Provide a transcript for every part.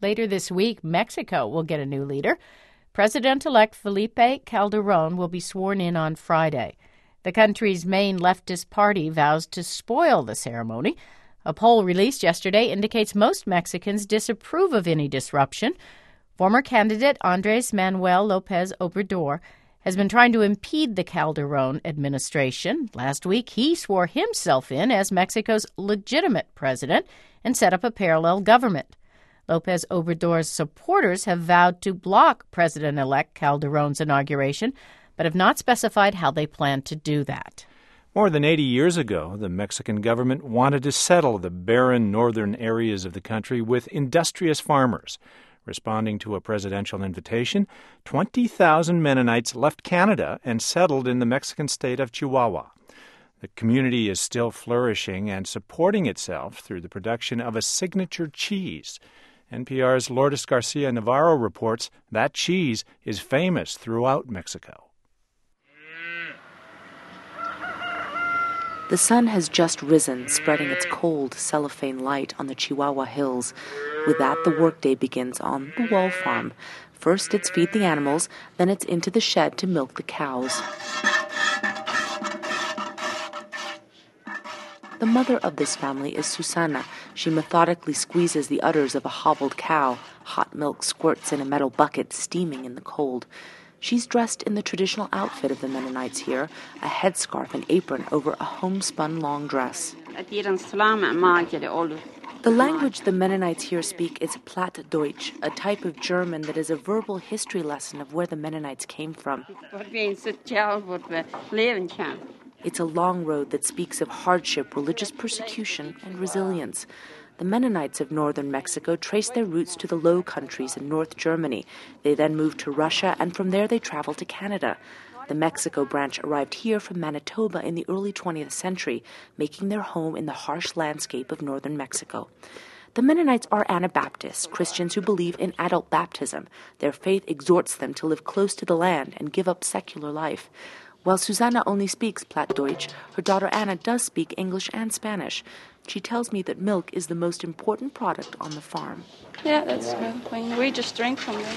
Later this week, Mexico will get a new leader. President-elect Felipe Calderón will be sworn in on Friday. The country's main leftist party vows to spoil the ceremony. A poll released yesterday indicates most Mexicans disapprove of any disruption. Former candidate Andrés Manuel López Obrador has been trying to impede the Calderón administration. Last week, he swore himself in as Mexico's legitimate president and set up a parallel government. López Obrador's supporters have vowed to block President-elect Calderón's inauguration, but have not specified how they plan to do that. More than 80 years ago, the Mexican government wanted to settle the barren northern areas of the country with industrious farmers. Responding to a presidential invitation, 20,000 Mennonites left Canada and settled in the Mexican state of Chihuahua. The community is still flourishing and supporting itself through the production of a signature cheese. NPR's Lourdes Garcia Navarro reports that cheese is famous throughout Mexico. The sun has just risen, spreading its cold cellophane light on the Chihuahua hills. With that, the workday begins on the Wall Farm. First, it's feed the animals, then it's into the shed to milk the cows. The mother of this family is Susana. She methodically squeezes the udders of a hobbled cow. Hot milk squirts in a metal bucket, steaming in the cold. She's dressed in the traditional outfit of the Mennonites here, a headscarf and apron over a homespun long dress. The language the Mennonites here speak is Plattdeutsch, a type of German that is a verbal history lesson of where the Mennonites came from. It's a long road that speaks of hardship, religious persecution, and resilience. The Mennonites of northern Mexico traced their roots to the Low Countries in North Germany. They then moved to Russia, and from there they traveled to Canada. The Mexico branch arrived here from Manitoba in the early 20th century, making their home in the harsh landscape of northern Mexico. The Mennonites are Anabaptists, Christians who believe in adult baptism. Their faith exhorts them to live close to the land and give up secular life. While Susanna only speaks Plattdeutsch, her daughter Anna does speak English and Spanish. She tells me that milk is the most important product on the farm. Yeah, that's milk. We just drink from them.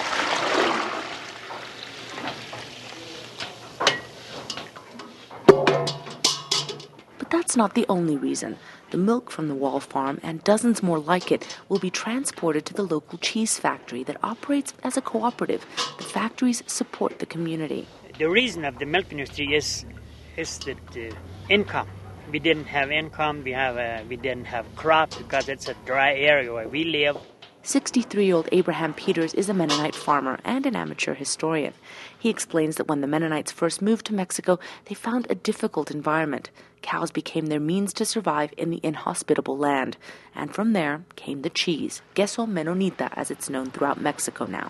But that's not the only reason. The milk from the Wall Farm and dozens more like it will be transported to the local cheese factory that operates as a cooperative. The factories support the community. The reason of the milk industry is that income. We didn't have income. We didn't have crops because it's a dry area where we live. 63-year-old Abraham Peters is a Mennonite farmer and an amateur historian. He explains that when the Mennonites first moved to Mexico, they found a difficult environment. Cows became their means to survive in the inhospitable land. And from there came the cheese, queso menonita, as it's known throughout Mexico now.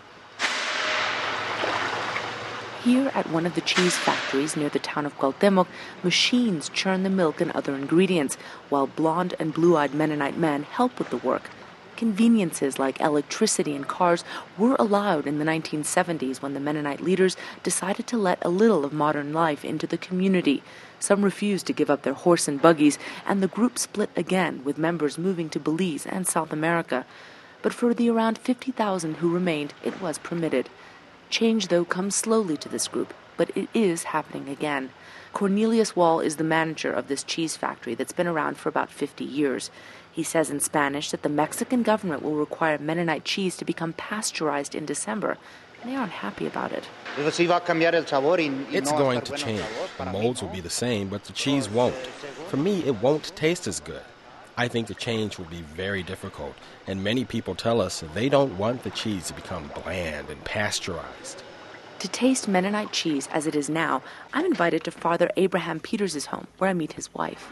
Here at one of the cheese factories near the town of Cuauhtemoc, machines churn the milk and other ingredients, while blonde and blue-eyed Mennonite men help with the work. Conveniences like electricity and cars were allowed in the 1970s when the Mennonite leaders decided to let a little of modern life into the community. Some refused to give up their horse and buggies, and the group split again, with members moving to Belize and South America. But for the around 50,000 who remained, it was permitted. Change, though, comes slowly to this group, but it is happening again. Cornelius Wall is the manager of this cheese factory that's been around for about 50 years. He says in Spanish that the Mexican government will require Mennonite cheese to become pasteurized in December, and they aren't happy about it. It's going to change. The molds will be the same, but the cheese won't. For me, it won't taste as good. I think the change will be very difficult, and many people tell us they don't want the cheese to become bland and pasteurized. To taste Mennonite cheese as it is now, I'm invited to Father Abraham Peters' home, where I meet his wife.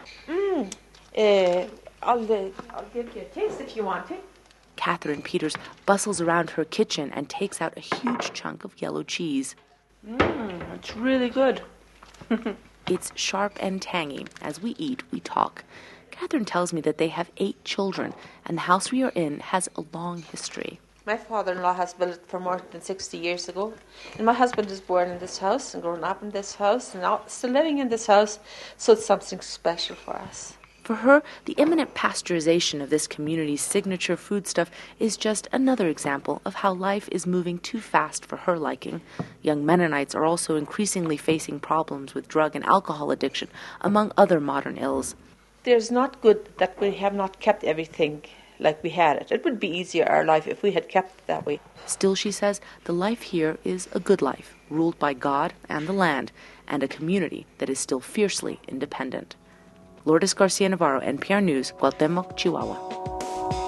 I'll give you a taste if you want it. Catherine Peters bustles around her kitchen and takes out a huge chunk of yellow cheese. It's really good. It's sharp and tangy. As we eat, we talk. Catherine tells me that they have 8 children, and the house we are in has a long history. My father-in-law has built it for more than 60 years ago. And my husband was born in this house and grown up in this house and now still living in this house, so it's something special for us. For her, the imminent pasteurization of this community's signature foodstuff is just another example of how life is moving too fast for her liking. Young Mennonites are also increasingly facing problems with drug and alcohol addiction, among other modern ills. There's not good that we have not kept everything like we had it. It would be easier, our life, if we had kept it that way. Still, she says, the life here is a good life, ruled by God and the land, and a community that is still fiercely independent. Lourdes Garcia Navarro, NPR News, Cuauhtemoc, Chihuahua.